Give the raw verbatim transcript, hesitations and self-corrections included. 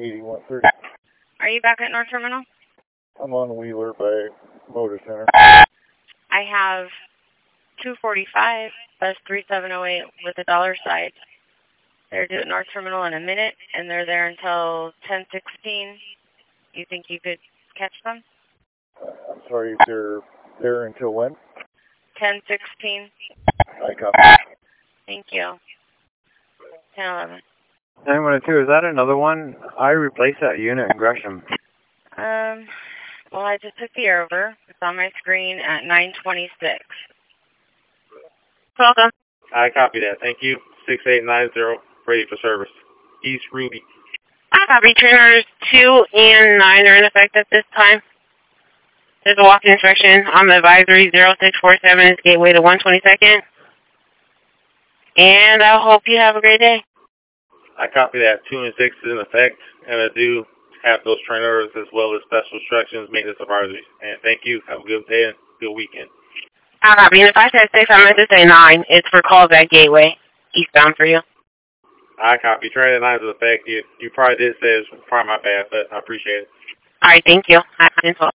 eighty-one thirty. Are you back at North Terminal? I'm on Wheeler by Motor Center. I have two forty-five, bus three seven oh eight with a dollar side. They're due at North Terminal in a minute, and they're there until ten sixteen. You think you could catch them? I'm sorry, they're there until when? ten sixteen. I copy. Thank you. ten eleven. nine one two, is that another one? I replaced that unit in Gresham. Um, well, I just took the over. It's on my screen at nine twenty-six. Welcome. I copy that. Thank you. six eight nine zero, ready for service. East Ruby. I copy. Trainers two and nine are in effect at this time. There's a walk-in inspection on the advisory zero six four seven is gateway to one twenty-second. And I hope you have a great day. I copy that. two and six is in effect, and I do have those trainers as well as special instructions, maintenance advisories. And thank you. Have a good day and good weekend. I copy. And if I said six, I meant to say nine. It's for calls at gateway, eastbound for you. I copy. Trainer nine is in effect. You, you probably did say it's probably my bad, but I appreciate it. All right, thank you. I